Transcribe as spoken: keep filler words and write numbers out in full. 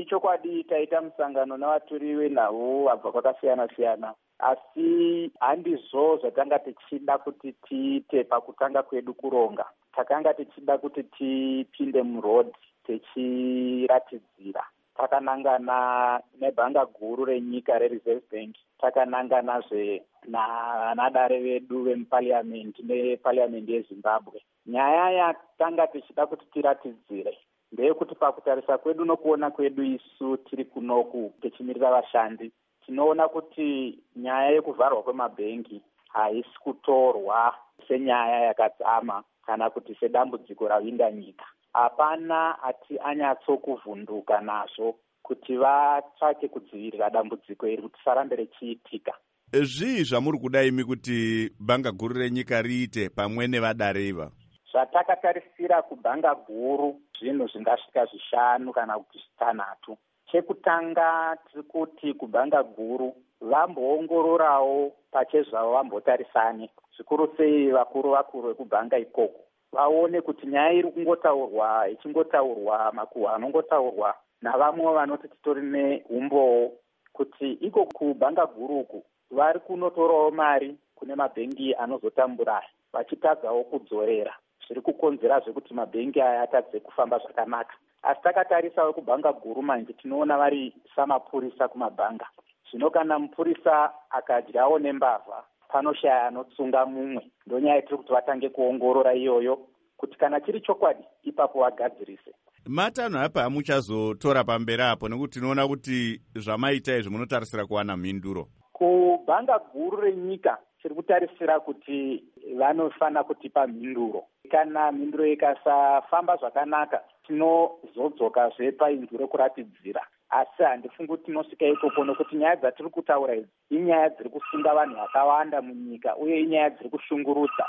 ichokwadi taita musangano navaturi venhau vabva kwakasiyana-siyana, asi handizvo zvatanga tichida kuti tiite pakutanga kwedu kuronga. Takanga tichida kuti tipinde murodhi tichiratidzira. Takanangana nebhanga guru renyika reReserve Bank, takananganazve navanadare vedu vemupariamendi nepariamendi yeZimbabwe. Nyaya yatanga tichida kuti tiratidzire ndeyekuti pakutarisa kwedu nokuona kwedu isu tiri kunoku tichimirira vashandi, tinoona kuti nyaya yekuvharwa kwemabhengi haisi kutorwa senyaya yakadzama kana kuti sedambudziko ravhinda nyika. Hapana ati anyatsokuvhunduka nazvo kuti vatsvake kudzivirira dambudziko iri kuti sarambe richiitika. Zvii zvamuri kuda imi kuti bhanga guru renyika riite pamwe nevadare iva? Zvatakatarisira kubhanga guru zvinhu zvingasvika zvishanu kana kuti zvitanhatu. Chekutanga tiri kuti kubhanga guru vamboongororawo pachezvavo, vambotarisane zvikuru sei vakuru vakuru vekubhanga ikoko, vaone kuti nyaya iri kungotaurwa ichingotaurwa makuhwa anongotaurwa navamwe vanoti titori neumbowo, kuti iko kubhanga guruku vari kunotorawo mari kune mabhengi anozotambura vachitadzawo kudzorera, zviri kukonzera zvekuti mabhengi aya atadze kufamba zvakanaka. Asi takatarisawo kubhanga guru manje tinoona vari samapurisa kumabhanga. Zvino kana mupurisa akadyawo nembavha, panoshaya anotsunga mumwe. Ndonyaya yetiri kuti vatange kuongorora iyoyo kuti kana chiri chokwadi ipapo vagadzirise. Matanho apa amuchazotora pamberi apo nekuti tinoona kuti zvamaita izvi munotarisira kuwana mhinduro. Kubhanga guru renyika tiri kutarisira kuti vanofana kutipa mhinduro. Kana mhinduro ikasafamba zvakanaka tinozodzokazve painzwi rekuratidzira. Asi handifungi kuti tinosvika ikoko nokuti nyaya dzatiri kutaura idzi inyaya dziri kusunga vanhu vakawanda munyika uye inyaya dziri kushungurudza.